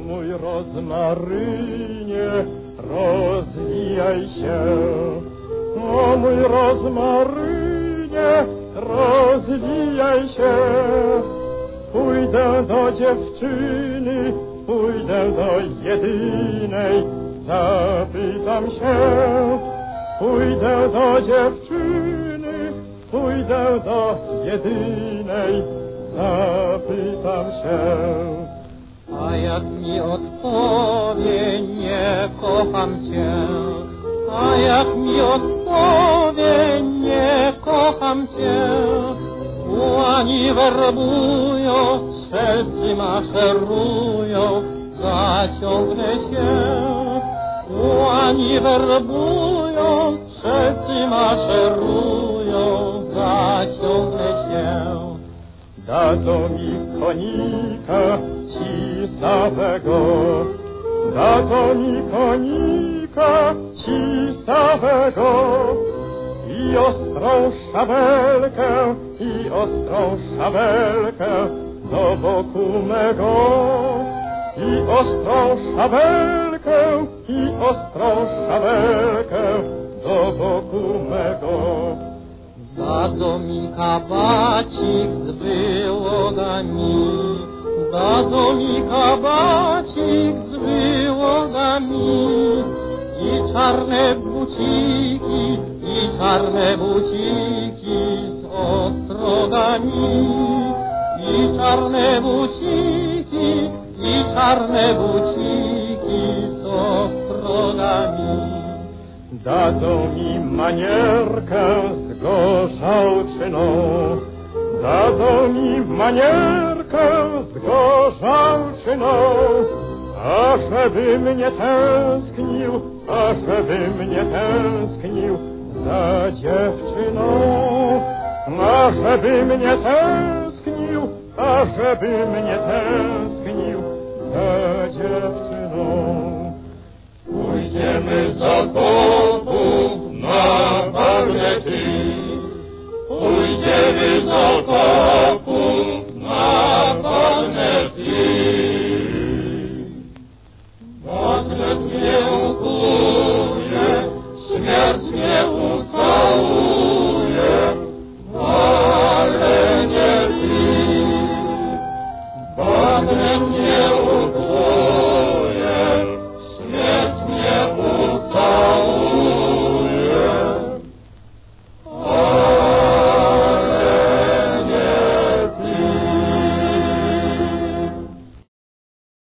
mój rozmarynie, rozwijaj się. O mój rozmarynie, rozwijaj się. Pójdę do dziewczyny, pójdę do jedynej, zapytam się. Pójdę do dziewczyny, pójdę do jedynej, zapytam się. A jak mi odpowie, nie kocham cię. A jak mi odpowie, nie kocham cię. Łani werbują, strzelcy maszerują, zaciągnę się. Łani werbują, strzelcy maszerują, zaciągnę się. Dadzą mi konika cisawego, dadzą mi konika cisawego i ostrą szabelkę, i ostrą szabelkę do boku mego, i ostrą szabelkę, i ostrą szabelkę do boku mego. Dadzą mi kabacik z wyłogami, dadzą mi kabacik z wyłogami i czarne buciki, i czarne buciki z ostrogami, i czarne buciki, i czarne buciki z ostrogami. Dadzą mi manierkę z gorzałczyną, dadzą mi manierkę z gorzałczyną, ażeby mnie tęsknił, ażeby mnie tęsknił za dziewczyną, ażeby mnie tęsknił, ażeby mnie tęsknił